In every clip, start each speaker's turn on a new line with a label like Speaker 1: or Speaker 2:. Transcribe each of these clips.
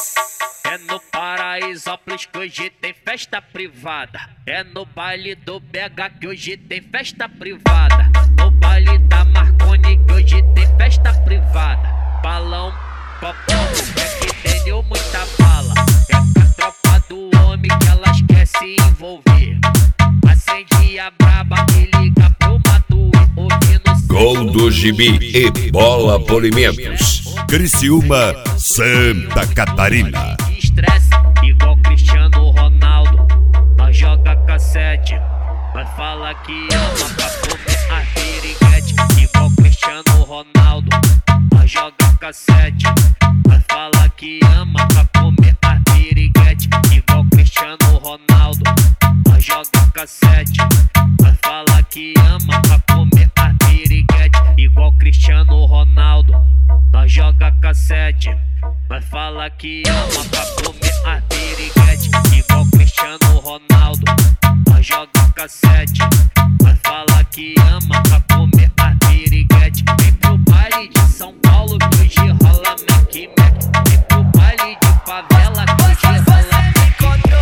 Speaker 1: É no Paraisópolis que hoje tem festa privada. É no baile do BH que hoje tem festa privada. No baile da Marconi que hoje tem festa privada. Balão, popão, é que tem muita bala. É pra tropa do homem que elas quer se envolver. Acende a braba e liga pro Matuê, ouvindo
Speaker 2: Gol do Gibi e Bola Polimentos. Criciúma, Santa Catarina.
Speaker 1: Estresse, igual Cristiano Ronaldo. Nós joga cassete, nós fala que ama pra comer a piriguete. Igual Cristiano Ronaldo. Nós joga cassete, nós fala que ama pra comer a piriguete. Igual Cristiano Ronaldo. Nós joga cassete, nós fala que ama pra comer a piriguete. Igual Cristiano Ronaldo. Nós joga cassete, nós fala que ama pra comer a piriguete. Igual Cristiano Ronaldo. Nós joga cassete, nós fala que ama pra comer a piriguete. Vem pro baile de São Paulo que hoje rola Mac Mac. Vem pro baile de favela que hoje rola Mac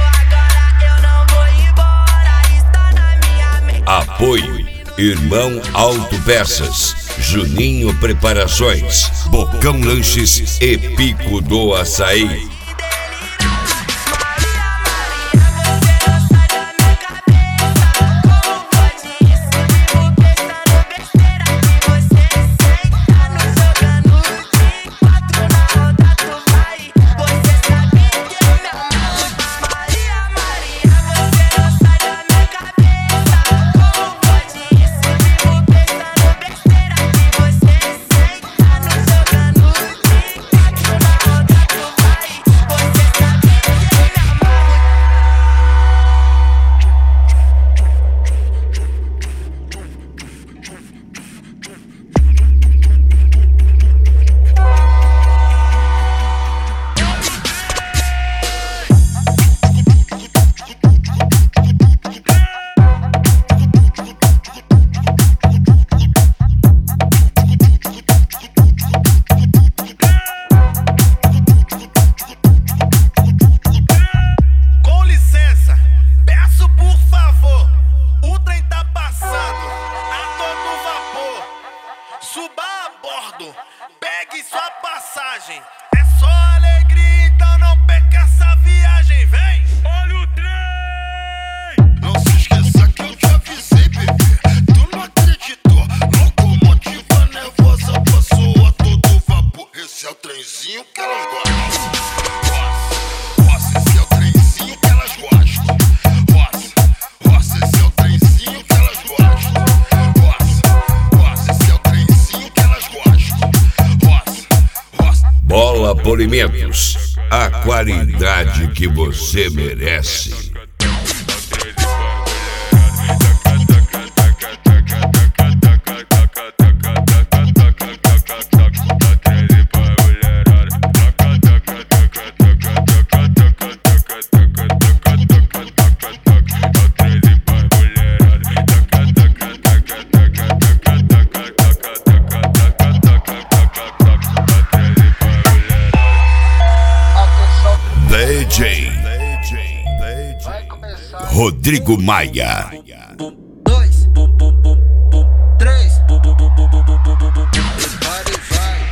Speaker 1: Mac.
Speaker 2: Apoio Irmão Autopeças, Juninho Preparações, Bocão Lanches e Pico do Açaí.
Speaker 3: Suba a bordo, pegue sua passagem. É só alegria, então não perca essa viagem. Vem! Olha o trem!
Speaker 4: Não se esqueça que eu te avisei, bebê. Tu não acreditou. Locomotiva nervosa passou a todo vapor. Esse é o trenzinho que elas gostam. Roça, esse é o trenzinho que elas gostam. Roça, esse é o trenzinho que elas gostam.
Speaker 2: Bola Polimentos, a qualidade que você merece. DJ Rodrigo Maia.
Speaker 5: 2, 3, prepare e vai.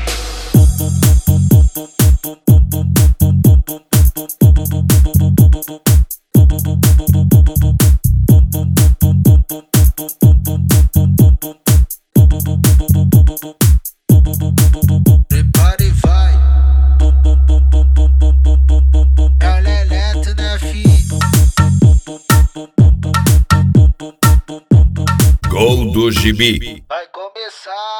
Speaker 5: Prepare e vai.
Speaker 2: Gol do Gibi.
Speaker 5: Vai começar.